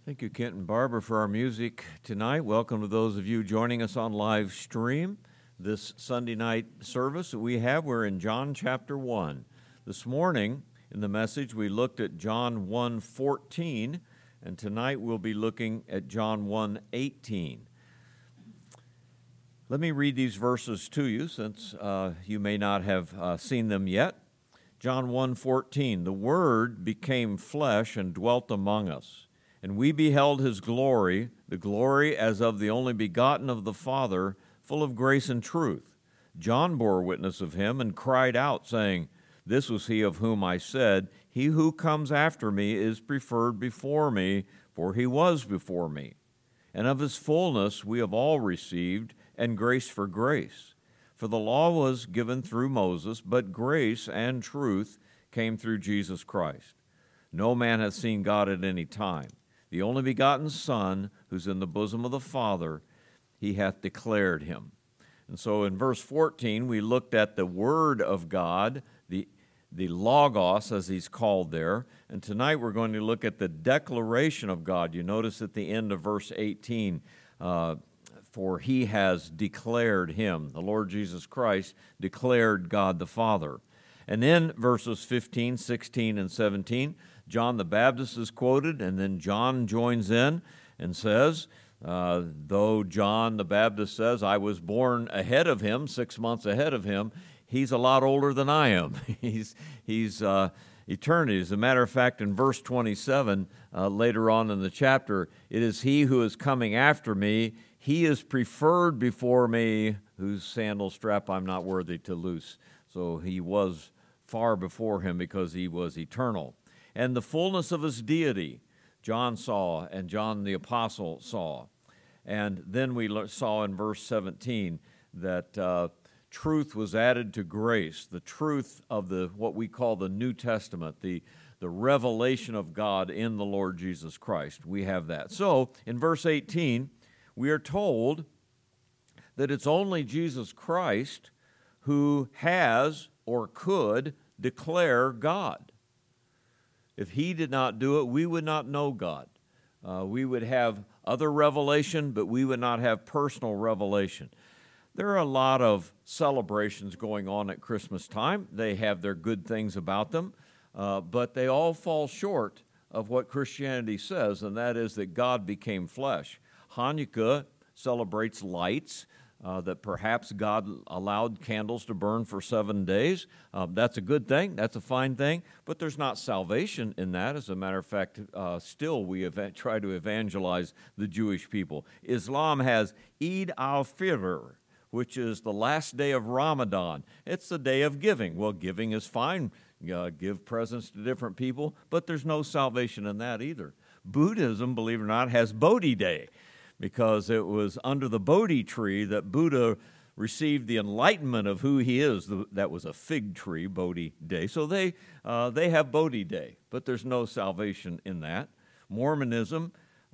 Thank you, Kent and Barbara, for our music tonight. Welcome to those of you joining us on live stream. This Sunday night service that we're in John chapter 1. This morning in the message we looked at John 1:14, and tonight we'll be looking at John 1:18. Let me read these verses to you since you may not have seen them yet. John 1:14, "The Word became flesh and dwelt among us. And we beheld his glory, the glory as of the only begotten of the Father, full of grace and truth. John bore witness of him and cried out, saying, This was he of whom I said, He who comes after me is preferred before me, for he was before me. And of his fullness we have all received, and grace for grace. For the law was given through Moses, but grace and truth came through Jesus Christ. No man hath seen God at any time. The only begotten Son, who's in the bosom of the Father, he hath declared him." And so in verse 14, we looked at the Word of God, the Logos, as he's called there. And tonight we're going to look at the declaration of God. You notice at the end of verse 18, for he has declared him. The Lord Jesus Christ declared God the Father. And then verses 15, 16, and 17, John the Baptist is quoted, and then John joins in and says, though John the Baptist says, I was born ahead of him, 6 months ahead of him, he's a lot older than I am. He's eternity. As a matter of fact, in verse 27, later on in the chapter, it is he who is coming after me. He is preferred before me, whose sandal strap I'm not worthy to loose. So he was far before him because he was eternal. And the fullness of his deity, John saw, and John the Apostle saw. And then we saw in verse 17 that truth was added to grace, the truth of what we call the New Testament, the revelation of God in the Lord Jesus Christ. We have that. So in verse 18, we are told that it's only Jesus Christ who has or could declare God. If he did not do it, we would not know God. We would have other revelation, but we would not have personal revelation. There are a lot of celebrations going on at Christmas time. They have their good things about them, but they all fall short of what Christianity says, and that is that God became flesh. Hanukkah celebrates lights, that perhaps God allowed candles to burn for 7 days. That's a good thing. That's a fine thing. But there's not salvation in that. As a matter of fact, still we try to evangelize the Jewish people. Islam has Eid al-Fitr, which is the last day of Ramadan. It's the day of giving. Well, giving is fine. Give presents to different people, but there's no salvation in that either. Buddhism, believe it or not, has Bodhi Day, because it was under the Bodhi tree that Buddha received the enlightenment of who he is. That was a fig tree, Bodhi Day. So they have Bodhi Day, but there's no salvation in that. Mormonism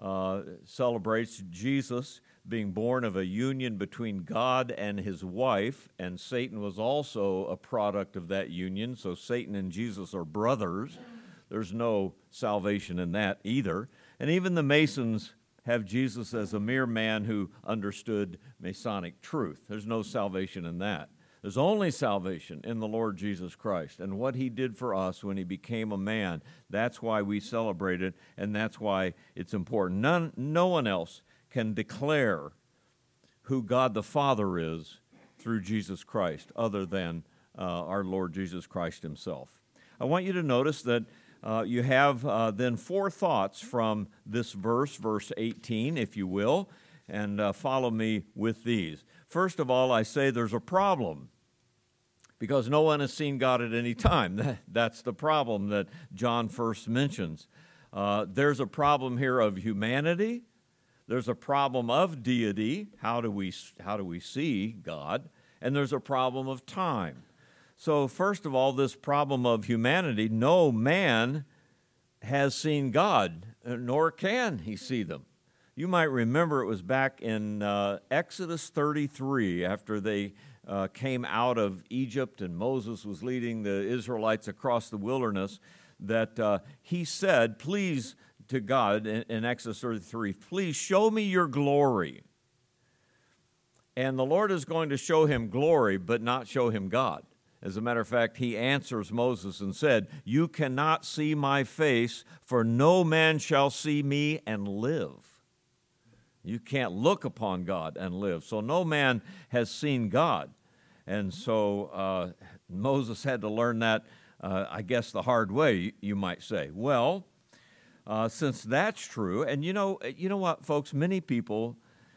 celebrates Jesus being born of a union between God and his wife, and Satan was also a product of that union, so Satan and Jesus are brothers. There's no salvation in that either. And even the Masons have Jesus as a mere man who understood Masonic truth. There's no salvation in that. There's only salvation in the Lord Jesus Christ and what he did for us when he became a man. That's why we celebrate it, and that's why it's important. No one else can declare who God the Father is through Jesus Christ other than our Lord Jesus Christ himself. I want you to notice that you have then four thoughts from this verse 18, if you will, and follow me with these. First of all, I say there's a problem because no one has seen God at any time. That's the problem that John first mentions. There's a problem here of humanity. There's a problem of deity. How do we see God? And there's a problem of time. So first of all, this problem of humanity, no man has seen God, nor can he see them. You might remember it was back in Exodus 33, after they came out of Egypt and Moses was leading the Israelites across the wilderness, that he said, please to God in Exodus 33, please show me your glory. And the Lord is going to show him glory, but not show him God. As a matter of fact, he answers Moses and said, you cannot see my face, for no man shall see me and live. You can't look upon God and live. So no man has seen God. And so Moses had to learn that, I guess, the hard way, you might say. Well, since that's true, and you know what, folks, many people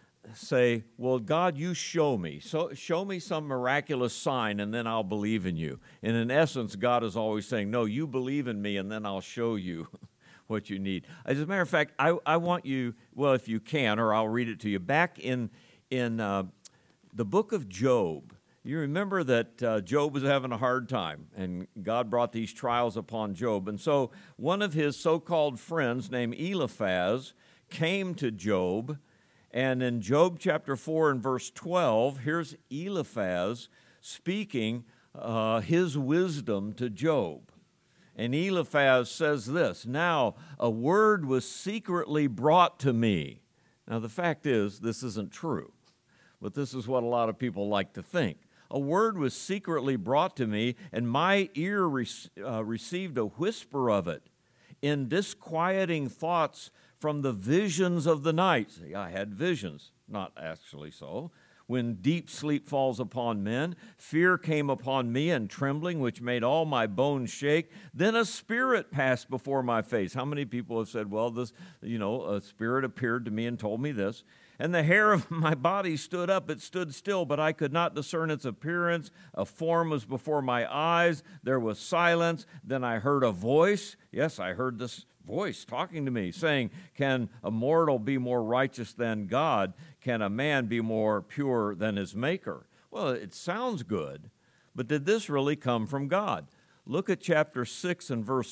say, well, God, you show me. So show me some miraculous sign, and then I'll believe in you. And in essence, God is always saying, no, you believe in me, and then I'll show you what you need. As a matter of fact, I want you, well, if you can, or I'll read it to you. Back in the book of Job, you remember that Job was having a hard time, and God brought these trials upon Job. And so one of his so-called friends named Eliphaz came to Job. And in Job chapter 4 and verse 12, here's Eliphaz speaking his wisdom to Job. And Eliphaz says this, now a word was secretly brought to me. Now the fact is, this isn't true, but this is what a lot of people like to think. A word was secretly brought to me, and my ear received a whisper of it in disquieting thoughts from the visions of the night. See, I had visions, not actually so. When deep sleep falls upon men, fear came upon me and trembling, which made all my bones shake. Then a spirit passed before my face. How many people have said, well, this, a spirit appeared to me and told me this. And the hair of my body stood up. It stood still, but I could not discern its appearance. A form was before my eyes. There was silence. Then I heard a voice. Yes, I heard this voice talking to me, saying, can a mortal be more righteous than God? Can a man be more pure than his maker? Well, it sounds good, but did this really come from God? Look at chapter 6 and verse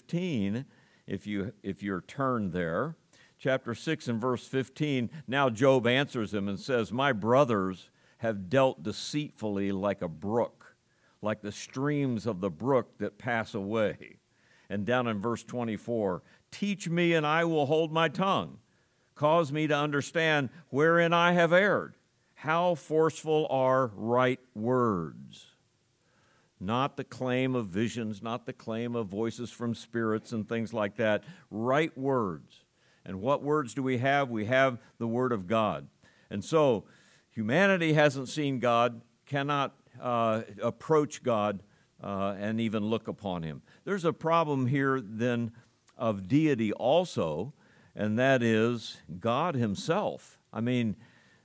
15, if you're turned there. Chapter 6 and verse 15, now Job answers him and says, my brothers have dealt deceitfully like a brook, like the streams of the brook that pass away. And down in verse 24, teach me and I will hold my tongue. Cause me to understand wherein I have erred. How forceful are right words. Not the claim of visions, not the claim of voices from spirits and things like that. Right words. And what words do we have? We have the Word of God. And so humanity hasn't seen God, cannot approach God, and even look upon him. There's a problem here then of deity also, and that is God himself. I mean,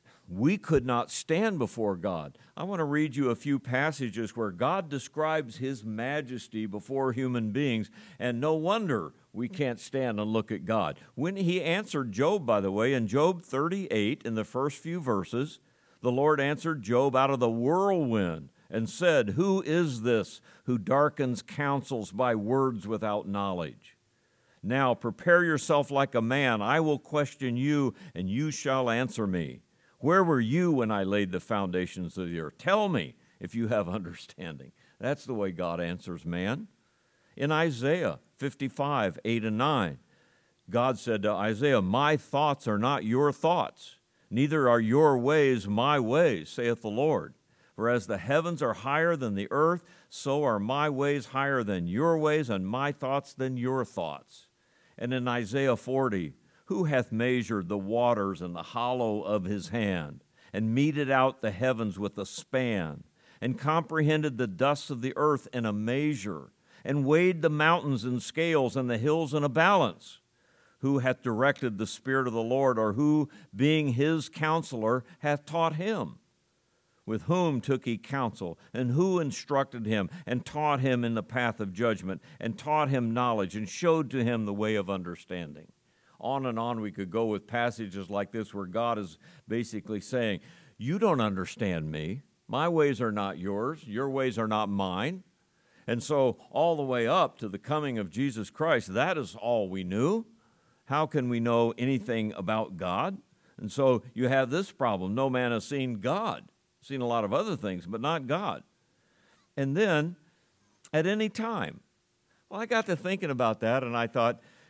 we could not stand before God. I want to read you a few passages where God describes his majesty before human beings, and no wonder we can't stand and look at God. When he answered Job, by the way, in Job 38, in the first few verses, the Lord answered Job out of the whirlwind and said, who is this who darkens counsels by words without knowledge? Now prepare yourself like a man. I will question you, and you shall answer me. Where were you when I laid the foundations of the earth? Tell me if you have understanding. That's the way God answers man. In Isaiah 55, 8 and 9, God said to Isaiah, my thoughts are not your thoughts, neither are your ways my ways, saith the Lord. For as the heavens are higher than the earth, so are my ways higher than your ways, and my thoughts than your thoughts. And in Isaiah 40, who hath measured the waters in the hollow of his hand, and meted out the heavens with a span, and comprehended the dust of the earth in a measure, and weighed the mountains in scales and the hills in a balance? Who hath directed the Spirit of the Lord, or who, being his counselor, hath taught him? With whom took he counsel, and who instructed him, and taught him in the path of judgment, and taught him knowledge, and showed to him the way of understanding? On and on we could go with passages like this where God is basically saying, you don't understand me. My ways are not yours. Your ways are not mine. And so all the way up to the coming of Jesus Christ, that is all we knew. How can we know anything about God? And so you have this problem. No man has seen God. Seen a lot of other things, but not God. And then, at any time. Well, I got to thinking about that, and I thought,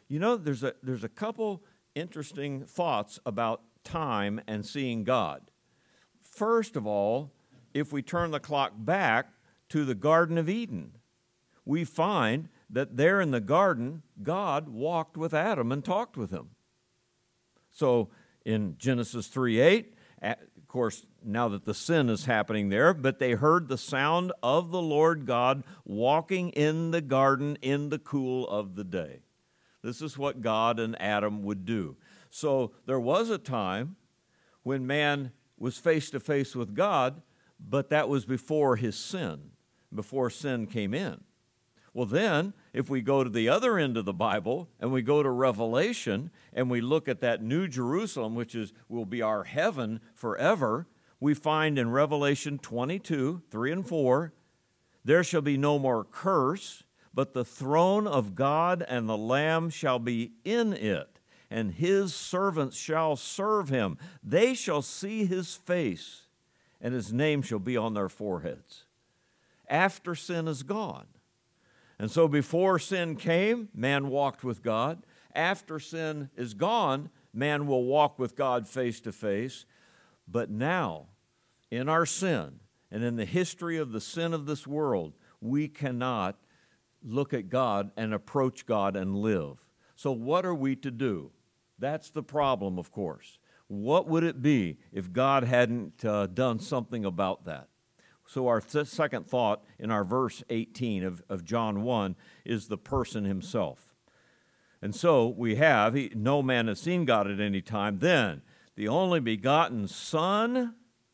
You know, there's a couple interesting thoughts about time and seeing God. First of all, if we turn the clock back to the Garden of Eden, we find that there in the garden, God walked with Adam and talked with him. So in Genesis 3:8, of course, now that the sin is happening there, but they heard the sound of the Lord God walking in the garden in the cool of the day. This is what God and Adam would do. So there was a time when man was face to face with God, but that was before his sin, before sin came in. Well, then, if we go to the other end of the Bible and we go to Revelation and we look at that New Jerusalem, which will be our heaven forever, we find in Revelation 22, 3 and 4, there shall be no more curse, but the throne of God and the Lamb shall be in it, and his servants shall serve him. They shall see his face, and his name shall be on their foreheads. After sin is gone. And so before sin came, man walked with God. After sin is gone, man will walk with God face to face. But now, in our sin, and in the history of the sin of this world, we cannot look at God and approach God and live. So what are we to do? That's the problem, of course. What would it be if God hadn't done something about that? So our second thought in our verse 18 of John 1 is the person himself. And so we have, no man has seen God at any time. Then the only begotten Son,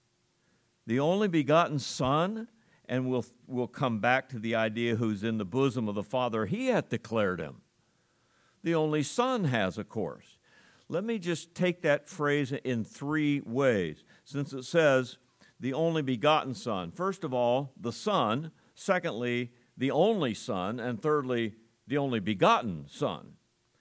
and we'll come back to the idea who's in the bosom of the Father, he hath declared him. The only Son has, of course. Let me just take that phrase in three ways, since it says the only begotten Son. First of all, the Son. Secondly, the only Son. And thirdly, the only begotten Son.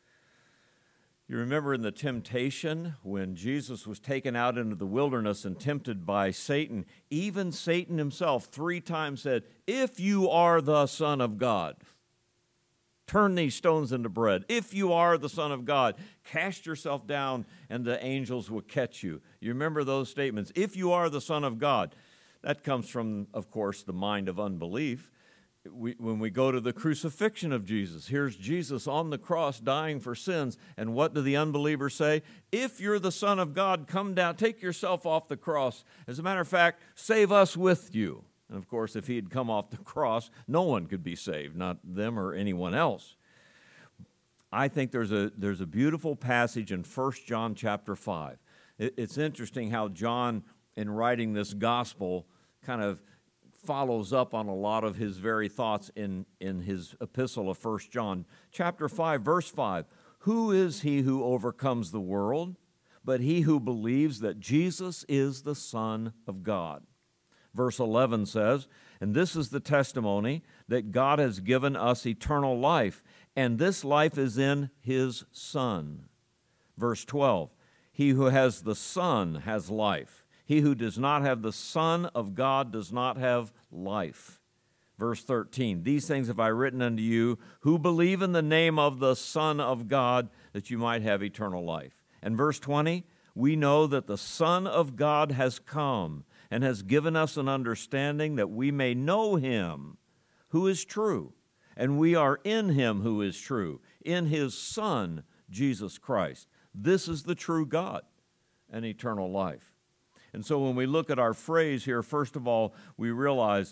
You remember in the temptation when Jesus was taken out into the wilderness and tempted by Satan, even Satan himself 3 times said, "If you are the Son of God, turn these stones into bread. If you are the Son of God, cast yourself down and the angels will catch you." You remember those statements? If you are the Son of God. That comes from, of course, the mind of unbelief. When we go to the crucifixion of Jesus, here's Jesus on the cross dying for sins. And what do the unbelievers say? If you're the Son of God, come down, take yourself off the cross. As a matter of fact, save us with you. And of course, if he had come off the cross, no one could be saved, not them or anyone else. I think there's a beautiful passage in 1 John chapter 5. It's interesting how John, in writing this gospel, kind of follows up on a lot of his very thoughts in his epistle of 1 John. Chapter 5, verse 5, "Who is he who overcomes the world, but he who believes that Jesus is the Son of God?" Verse 11 says, "And this is the testimony that God has given us eternal life, and this life is in his Son." Verse 12, "He who has the Son has life. He who does not have the Son of God does not have life." Verse 13, "These things have I written unto you who believe in the name of the Son of God, that you might have eternal life." And verse 20, "We know that the Son of God has come and has given us an understanding that we may know him who is true, and we are in him who is true, in his Son, Jesus Christ. This is the true God and eternal life." And so when we look at our phrase here, first of all, we realize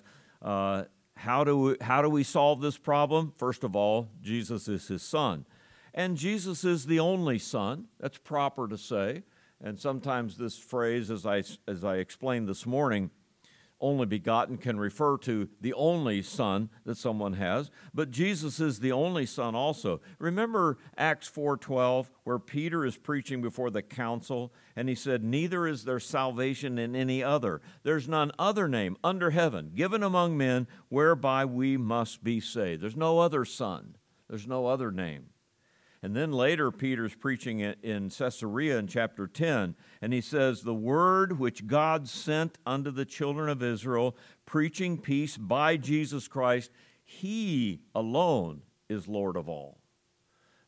how do we solve this problem? First of all, Jesus is his Son. And Jesus is the only Son. That's proper to say. And sometimes this phrase, as I explained this morning, only begotten, can refer to the only Son that someone has. But Jesus is the only Son also. Remember Acts 4:12, where Peter is preaching before the council, and he said, "Neither is there salvation in any other. There's none other name under heaven given among men whereby we must be saved." There's no other Son. There's no other name. And then later, Peter's preaching in Caesarea in chapter 10, and he says, "The word which God sent unto the children of Israel, preaching peace by Jesus Christ, he alone is Lord of all."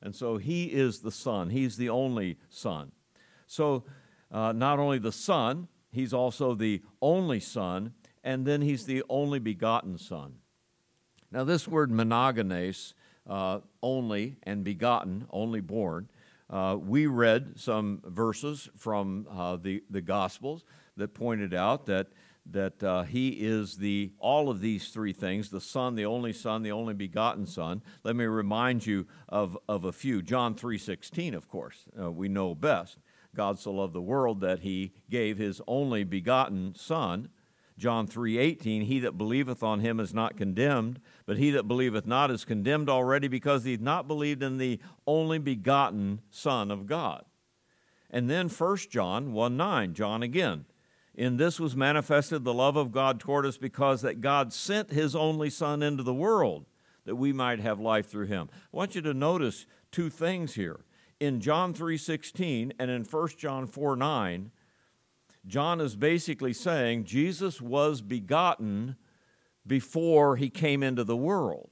And so he is the Son. He's the only Son. So not only the Son, he's also the only Son, and then he's the only begotten Son. Now this word monogenes, only, and begotten, only born, we read some verses from the Gospels that pointed out that he is all of these three things: the Son, the only begotten Son. Let me remind you of a few. John 3:16, of course, we know best. God so loved the world that he gave his only begotten Son. John 3:18, he that believeth on him is not condemned, but he that believeth not is condemned already, because he hath not believed in the only begotten Son of God. And then 1 John 1:9, John again, in this was manifested the love of God toward us, because that God sent his only Son into the world, that we might have life through him. I want you to notice two things here. In John 3:16 and in 1 John 4:9, John is basically saying Jesus was begotten before he came into the world.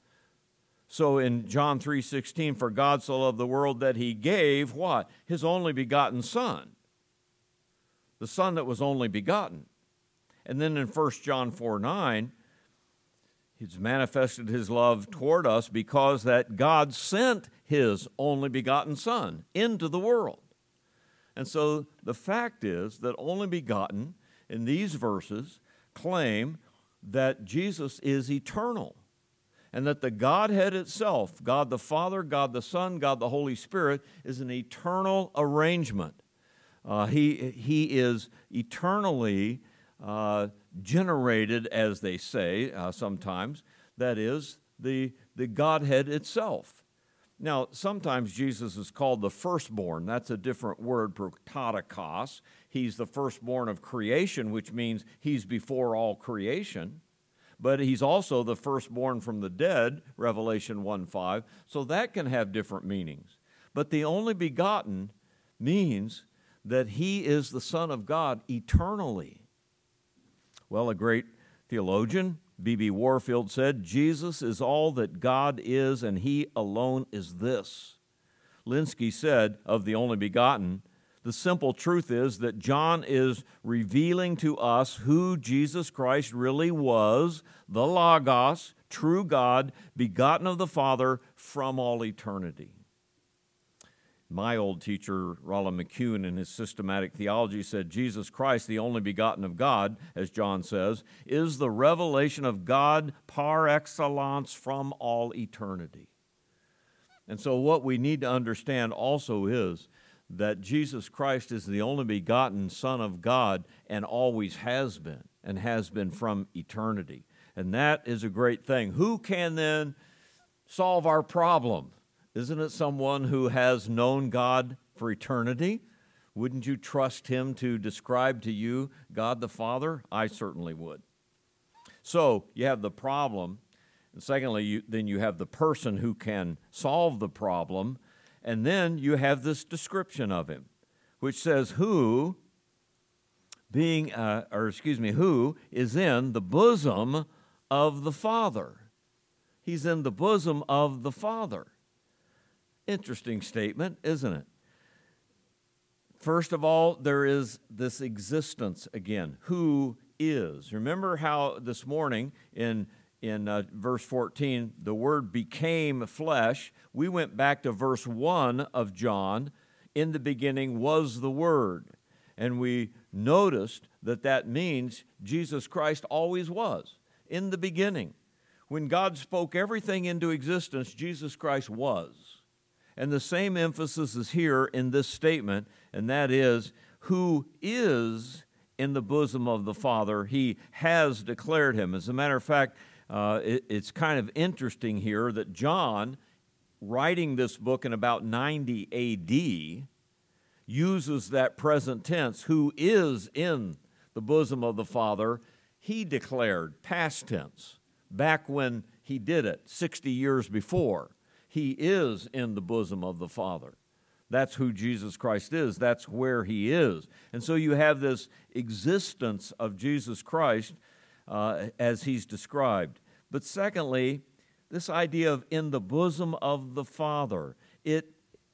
So in John 3:16, for God so loved the world that he gave what? His only begotten Son. The Son that was only begotten. And then in 1 John 4:9, he's manifested his love toward us because that God sent his only begotten Son into the world. And so the fact is that only begotten in these verses claim that Jesus is eternal, and that the Godhead itself, God the Father, God the Son, God the Holy Spirit, is an eternal arrangement. He is eternally generated, as they say sometimes. That is, the Godhead itself. Now, sometimes Jesus is called the firstborn. That's a different word, prototokos. He's the firstborn of creation, which means he's before all creation. But he's also the firstborn from the dead, Revelation 1:5. So that can have different meanings. But the only begotten means that he is the Son of God eternally. Well, a great theologian, B.B. Warfield, said, Jesus is all that God is, and he alone is this. Linsky said of the only begotten, the simple truth is that John is revealing to us who Jesus Christ really was, the Logos, true God, begotten of the Father from all eternity. My old teacher, Roland McCune, in his systematic theology said, Jesus Christ, the only begotten of God, as John says, is the revelation of God par excellence from all eternity. And so what we need to understand also is that Jesus Christ is the only begotten Son of God and always has been from eternity. And that is a great thing. Who can then solve our problem? Isn't it someone who has known God for eternity? Wouldn't you trust him to describe to you God the Father? I certainly would. So you have the problem, and secondly, then you have the person who can solve the problem, and then you have this description of him, which says, who is in the bosom of the Father. He's in the bosom of the Father. Interesting statement, isn't it? First of all, there is this existence again. Who is? Remember how this morning in verse 14, the Word became flesh. We went back to verse 1 of John. In the beginning was the Word. And we noticed that means Jesus Christ always was. In the beginning. When God spoke everything into existence, Jesus Christ was. And the same emphasis is here in this statement, and that is, who is in the bosom of the Father. He has declared him. As a matter of fact, it's kind of interesting here that John, writing this book in about 90 A.D., uses that present tense, who is in the bosom of the Father. He declared, past tense, back when he did it, 60 years before. He is in the bosom of the Father. That's who Jesus Christ is. That's where he is. And so you have this existence of Jesus Christ as he's described. But secondly, this idea of in the bosom of the Father. it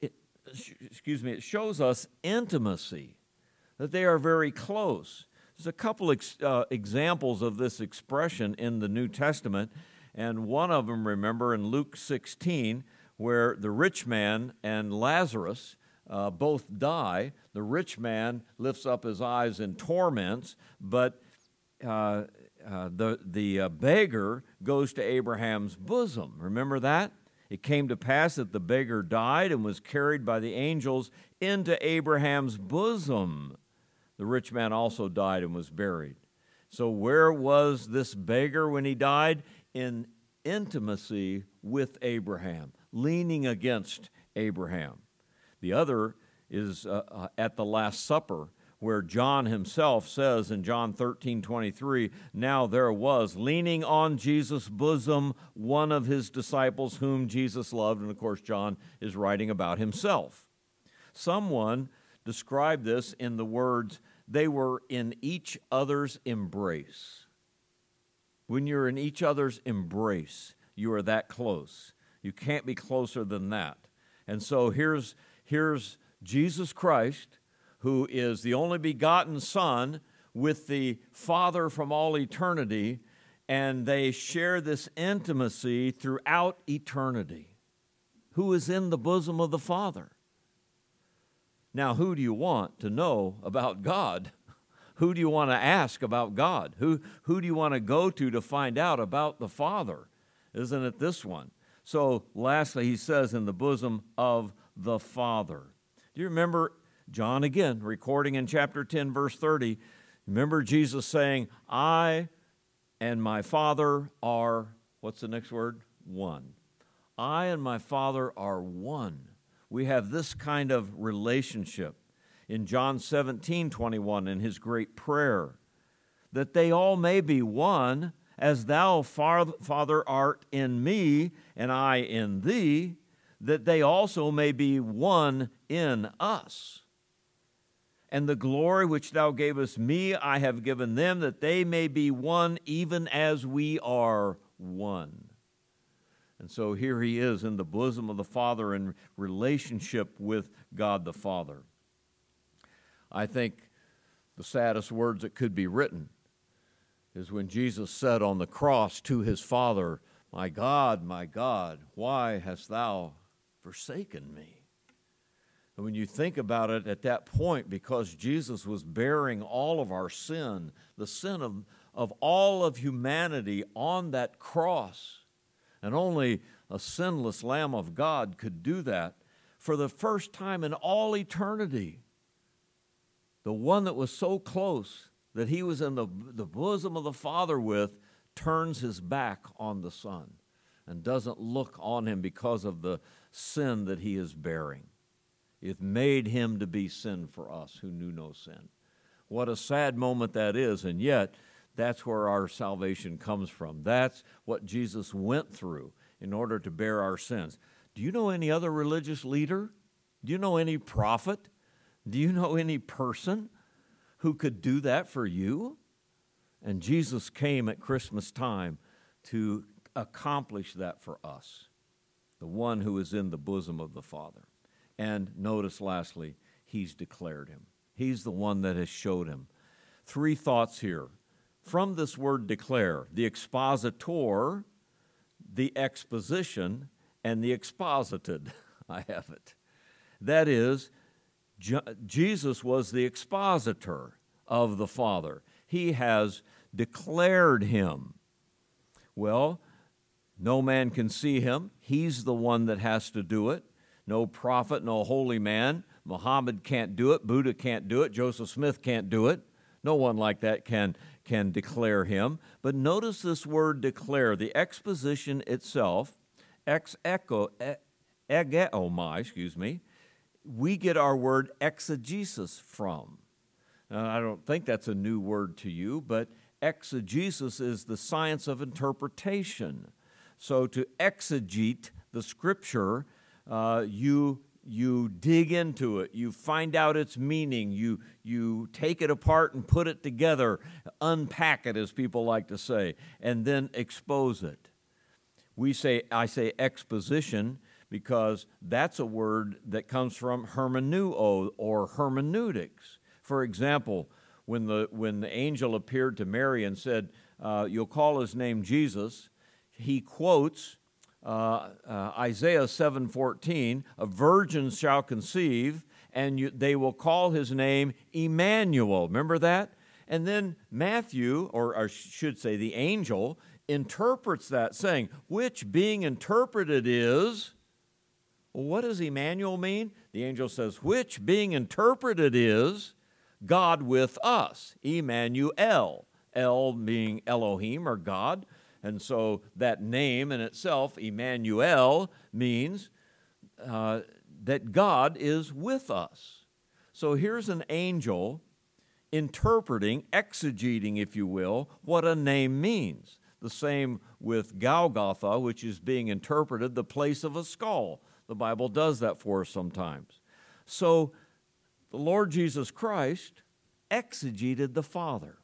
shows us intimacy, that they are very close. There's a couple examples of this expression in the New Testament, and one of them, remember, in Luke 16, where the rich man and Lazarus both die. The rich man lifts up his eyes in torments, but the beggar goes to Abraham's bosom. Remember that? It came to pass that the beggar died and was carried by the angels into Abraham's bosom. The rich man also died and was buried. So where was this beggar when he died? In intimacy with Abraham, leaning against Abraham. The other is at the Last Supper, where John himself says in John 13:23, now there was, leaning on Jesus' bosom, one of his disciples whom Jesus loved. And of course, John is writing about himself. Someone described this in the words, they were in each other's embrace. When you're in each other's embrace, you are that close. You can't be closer than that. And so here's Jesus Christ, who is the only begotten Son with the Father from all eternity, and they share this intimacy throughout eternity. Who is in the bosom of the Father? Now, who do you want to know about God? Who do you want to ask about God? Who do you want to go to find out about the Father? Isn't it this one? So, lastly, he says, in the bosom of the Father. Do you remember John again, recording in chapter 10, verse 30, remember Jesus saying, I and my Father are, what's the next word? One. I and my Father are one. We have this kind of relationship. In John 17:21, in his great prayer, that they all may be one, as thou, Father, art in me, and I in thee, that they also may be one in us. And the glory which thou gavest me, I have given them, that they may be one, even as we are one. And so here he is in the bosom of the Father in relationship with God the Father. I think the saddest words that could be written is when Jesus said on the cross to his Father, my God, why hast thou forsaken me? And when you think about it at that point, because Jesus was bearing all of our sin, the sin of all of humanity on that cross, and only a sinless Lamb of God could do that, for the first time in all eternity, the one that was so close that he was in the bosom of the Father with, turns his back on the Son and doesn't look on him because of the sin that he is bearing. It made him to be sin for us who knew no sin. What a sad moment that is, and yet that's where our salvation comes from. That's what Jesus went through in order to bear our sins. Do you know any other religious leader? Do you know any prophet? Do you know any person who could do that for you? And Jesus came at Christmas time to accomplish that for us, the one who is in the bosom of the Father. And notice, lastly, he's declared him. He's the one that has showed him. Three thoughts here. From this word declare, the expositor, the exposition, and the exposited. I have it. That is, Jesus was the expositor of the Father. He has declared him. Well, no man can see him. He's the one that has to do it. No prophet, no holy man. Muhammad can't do it. Buddha can't do it. Joseph Smith can't do it. No one like that can declare him. But notice this word declare. The exposition itself, egeomai, we get our word exegesis from. Now, I don't think that's a new word to you, but exegesis is the science of interpretation. So to exegete the Scripture, you dig into it, you find out its meaning, you take it apart and put it together, unpack it, as people like to say, and then expose it. I say exposition because that's a word that comes from hermeneuo or hermeneutics. For example, when the angel appeared to Mary and said, you'll call his name Jesus, he quotes Isaiah 7:14, a virgin shall conceive, and they will call his name Emmanuel. Remember that? And then Matthew, or I should say the angel, interprets that saying, which being interpreted is, well, what does Emmanuel mean? The angel says, which being interpreted is God with us, Emmanuel, El being Elohim or God. And so that name in itself, Emmanuel, means that God is with us. So here's an angel interpreting, exegeting, if you will, what a name means. The same with Golgotha, which is being interpreted the place of a skull. The Bible does that for us sometimes. So the Lord Jesus Christ exegeted the Father.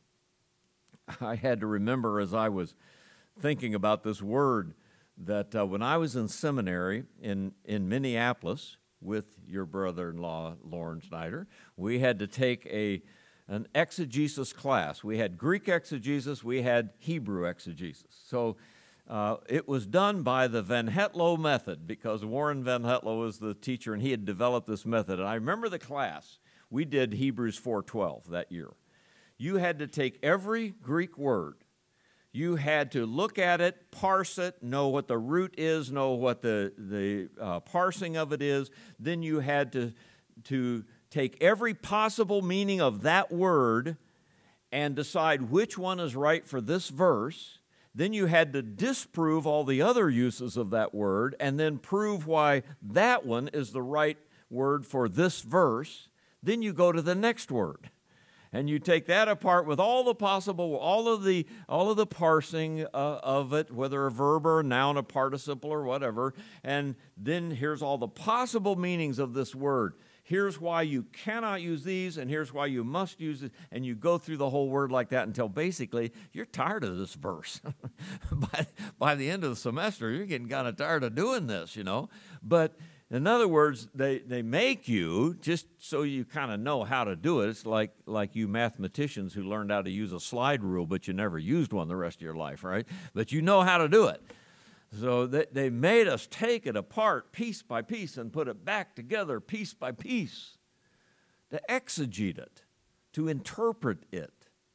I had to remember as I was thinking about this word that when I was in seminary in Minneapolis with your brother-in-law, Lauren Snyder, we had to take an exegesis class. We had Greek exegesis, we had Hebrew exegesis. So it was done by the Van Hetlo method because Warren Van Hetlo was the teacher and he had developed this method. And I remember the class. We did Hebrews 4:12 that year. You had to take every Greek word. You had to look at it, parse it, know what the root is, know what the parsing of it is. Then you had to take every possible meaning of that word and decide which one is right for this verse. Then you had to disprove all the other uses of that word and then prove why that one is the right word for this verse. Then you go to the next word. And you take that apart with all the parsing of it, whether a verb or a noun, a participle or whatever, and then here's all the possible meanings of this word. Here's why you cannot use these, and here's why you must use it, and you go through the whole word like that until basically you're tired of this verse. By the end of the semester, you're getting kind of tired of doing this, But in other words, they make you, just so you kind of know how to do it. It's like you mathematicians who learned how to use a slide rule, but you never used one the rest of your life, right? But you know how to do it. So they made us take it apart piece by piece and put it back together piece by piece to exegete it, to interpret it.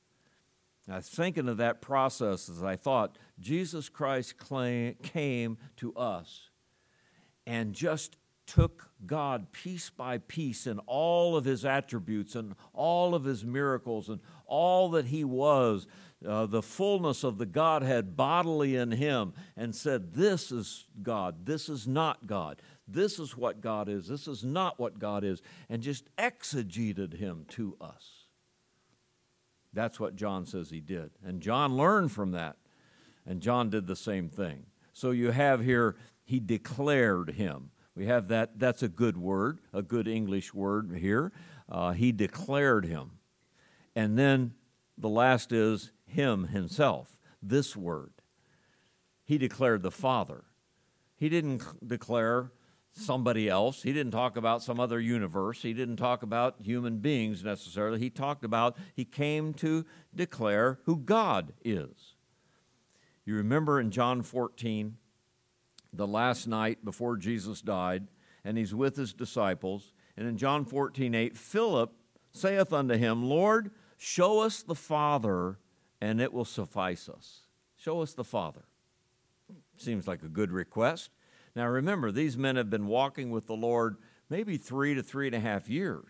I was thinking of that process as I thought Jesus Christ came to us and just took God piece by piece in all of his attributes and all of his miracles and all that he was, the fullness of the Godhead bodily in him, and said, this is God, this is not God, this is what God is, this is not what God is, and just exegeted him to us. That's what John says he did. And John learned from that, and John did the same thing. So you have here, he declared him. We have that. That's a good word, a good English word here. He declared him. And then the last is him himself, this word. He declared the Father. He didn't declare somebody else. He didn't talk about some other universe. He didn't talk about human beings necessarily. He came to declare who God is. You remember in John 14, the last night before Jesus died, and he's with his disciples. And in John 14:8, Philip saith unto him, Lord, show us the Father, and it will suffice us. Show us the Father. Seems like a good request. Now remember, these men have been walking with the Lord maybe 3 to 3.5 years.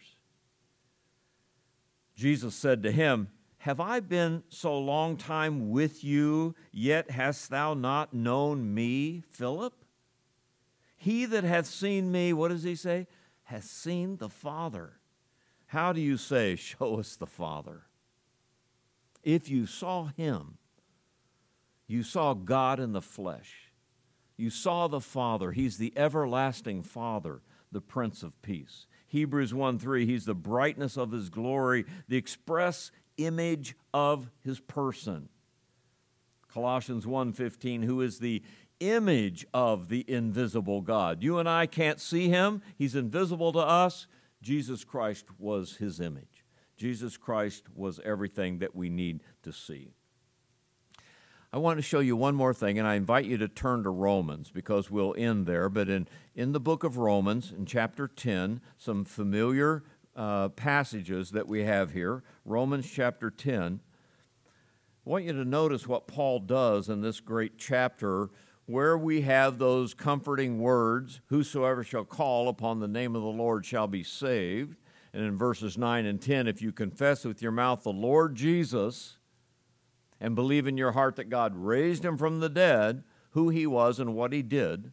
Jesus said to him, have I been so long time with you, yet hast thou not known me, Philip? He that hath seen me, what does he say? Hath seen the Father. How do you say, show us the Father? If you saw him, you saw God in the flesh. You saw the Father. He's the everlasting Father, the Prince of Peace. Hebrews 1:3, he's the brightness of his glory, the express image of his person. Colossians 1:15, who is the image of the invisible God. You and I can't see him. He's invisible to us. Jesus Christ was his image. Jesus Christ was everything that we need to see. I want to show you one more thing, and I invite you to turn to Romans because we'll end there. But in the book of Romans, in chapter 10, some familiar passages that we have here. Romans chapter 10. I want you to notice what Paul does in this great chapter where we have those comforting words, whosoever shall call upon the name of the Lord shall be saved. And in verses 9 and 10, if you confess with your mouth the Lord Jesus and believe in your heart that God raised him from the dead, who he was and what he did,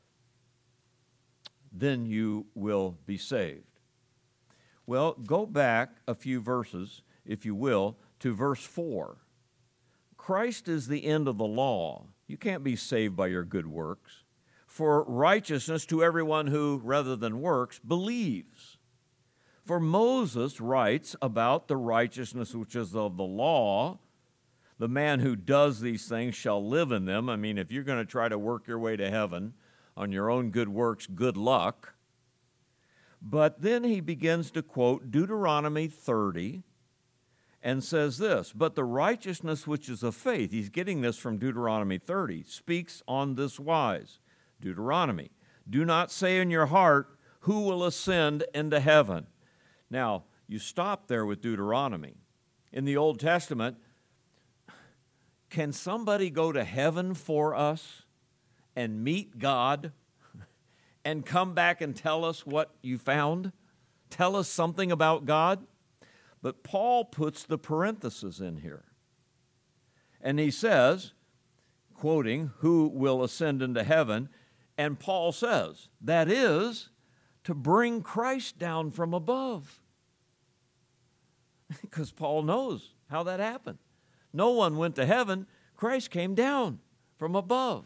then you will be saved. Well, go back a few verses, if you will, to verse 4. Christ is the end of the law. You can't be saved by your good works. For righteousness to everyone who, rather than works, believes. For Moses writes about the righteousness which is of the law. The man who does these things shall live in them. I mean, if you're going to try to work your way to heaven on your own good works, good luck. But then he begins to quote Deuteronomy 30 and says this, but the righteousness which is of faith, he's getting this from Deuteronomy 30, speaks on this wise. Deuteronomy, do not say in your heart, who will ascend into heaven? Now, you stop there with Deuteronomy. In the Old Testament, can somebody go to heaven for us and meet God and come back and tell us what you found? Tell us something about God? But Paul puts the parenthesis in here. And he says, quoting, who will ascend into heaven? And Paul says, that is, to bring Christ down from above. Because Paul knows how that happened. No one went to heaven. Christ came down from above.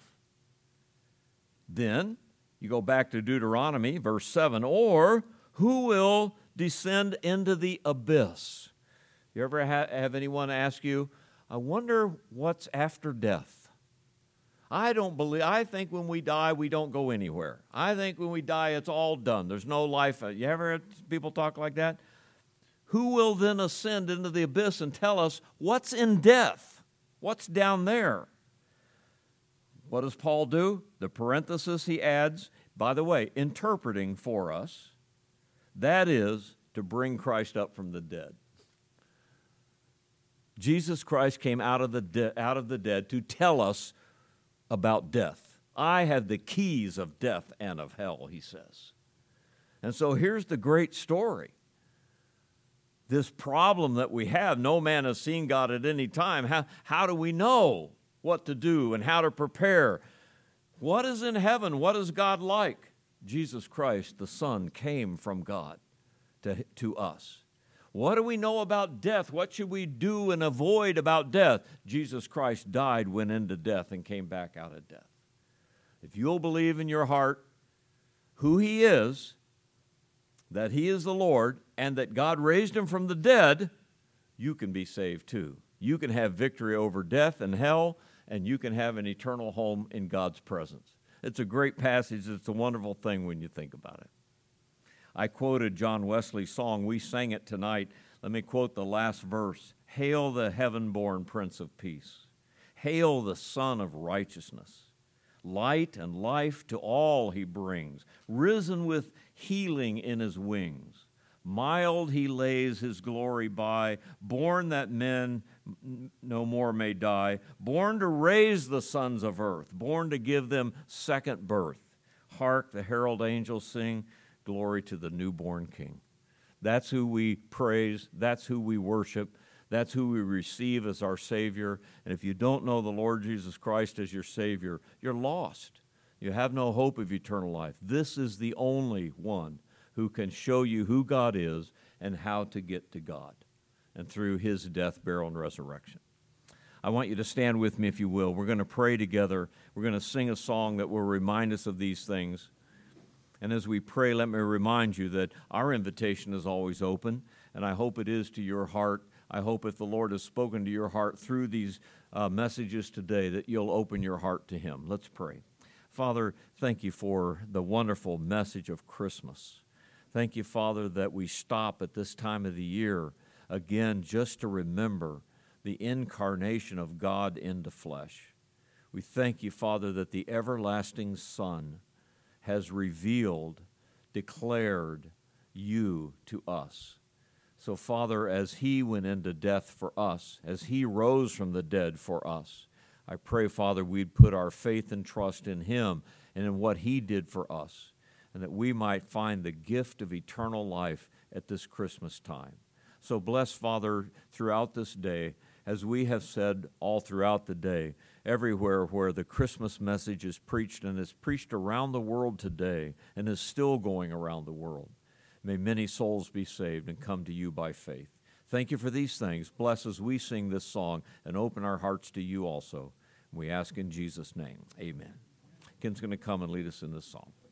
Then you go back to Deuteronomy, verse 7, or who will descend into the abyss? You ever have anyone ask you, I wonder what's after death? I think when we die, we don't go anywhere. I think when we die, it's all done. There's no life. You ever heard people talk like that? Who will then ascend into the abyss and tell us what's in death? What's down there? What does Paul do? The parenthesis he adds, by the way, interpreting for us, that is to bring Christ up from the dead. Jesus Christ came out of the dead to tell us about death. I have the keys of death and of hell, he says. And so here's the great story. This problem that we have, no man has seen God at any time. How do we know what to do and how to prepare? What is in heaven? What is God like? Jesus Christ, the Son, came from God to us. What do we know about death? What should we do and avoid about death? Jesus Christ died, went into death, and came back out of death. If you'll believe in your heart who he is, that he is the Lord, and that God raised him from the dead, you can be saved too. You can have victory over death and hell, and you can have an eternal home in God's presence. It's a great passage. It's a wonderful thing when you think about it. I quoted John Wesley's song. We sang it tonight. Let me quote the last verse. Hail the heaven-born Prince of Peace. Hail the Son of Righteousness. Light and life to all he brings. Risen with healing in his wings. Mild he lays his glory by. Born that men no more may die. Born to raise the sons of earth. Born to give them second birth. Hark, the herald angels sing. Glory to the newborn King. That's who we praise. That's who we worship. That's who we receive as our Savior. And if you don't know the Lord Jesus Christ as your Savior, you're lost. You have no hope of eternal life. This is the only one who can show you who God is and how to get to God, and through his death, burial, and resurrection. I want you to stand with me, if you will. We're going to pray together. We're going to sing a song that will remind us of these things. And as we pray, let me remind you that our invitation is always open, and I hope it is to your heart. I hope if the Lord has spoken to your heart through these messages today, that you'll open your heart to him. Let's pray. Father, thank you for the wonderful message of Christmas. Thank you, Father, that we stop at this time of the year again just to remember the incarnation of God into flesh. We thank you, Father, that the everlasting Son has revealed, declared you to us. So, Father, as he went into death for us, as he rose from the dead for us, I pray, Father, we'd put our faith and trust in him and in what he did for us, and that we might find the gift of eternal life at this Christmas time. So bless, Father, throughout this day, as we have said all throughout the day, everywhere where the Christmas message is preached and is preached around the world today and is still going around the world. May many souls be saved and come to you by faith. Thank you for these things. Bless as we sing this song and open our hearts to you also. We ask in Jesus' name, amen. Ken's going to come and lead us in this song.